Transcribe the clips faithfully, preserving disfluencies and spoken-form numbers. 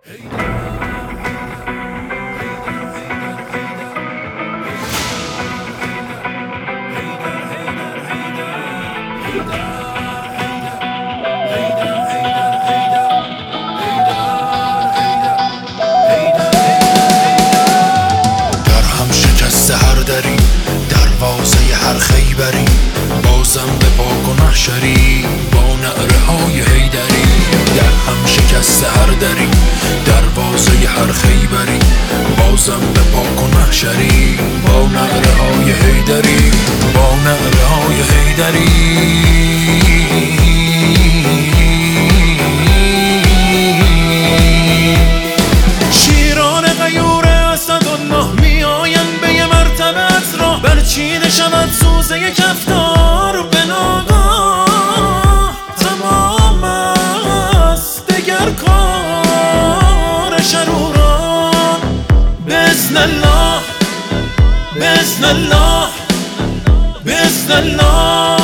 دروازه هر خیبری بازم به پا و محشری با نعره های حیدری. در هم شکست هر دری دروازه هر خیبری بازم به پا و محشری با نعره های حیدری با نعره های حیدری. چین شود سوزه کفتار به ناگاه تمام است دگر کار شروران. بإذن الله بإذن الله بإذن الله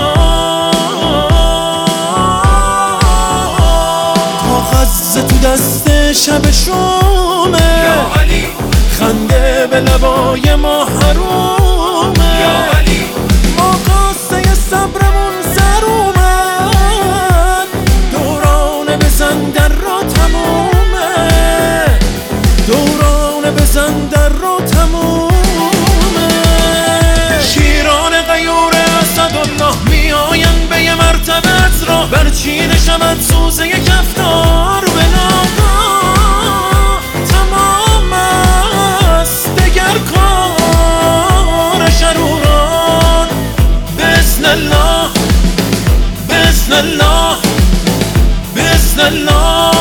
تا غزه تو دست شب شومه یا علی خنده به لبای ما حرومه یا علی ما قصه صبرمون سر اومد دوران بزن در رو تمومه دوران بزن در رو تمومه. شیران غیور اسدالله میاین به یه مرتبت را برچیده شود سوزه کفتار به ناگاه تمام است دگر کار شروران. بإذن الله بإذن الله بإذن الله.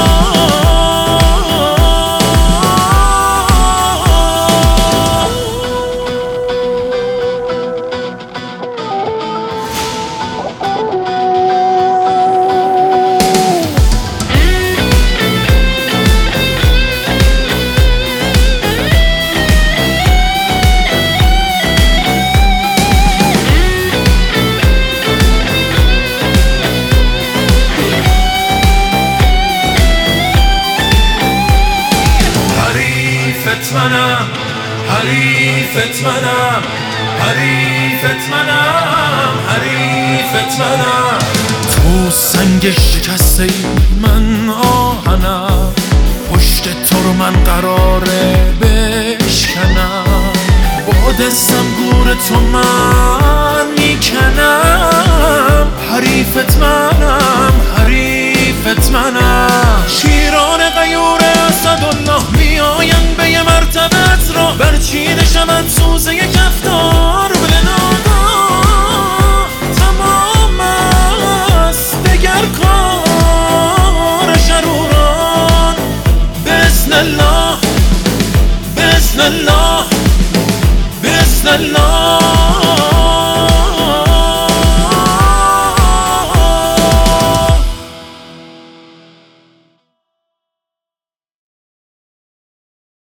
منم حریفت منم حریفت منم حریفت منم. تو سنگ شکسته ای من آهنم پشت تو رو من قراره بشکنم با دستم گور تو من میکنم. حریفت منم حریفت منم. شیران غیور اسدالله میاین به یه مرتبت را برچیده شود سوزه کفتار به ناگاه تمام است دگر کار شروران. بإذن الله بإذن الله بإذن الله.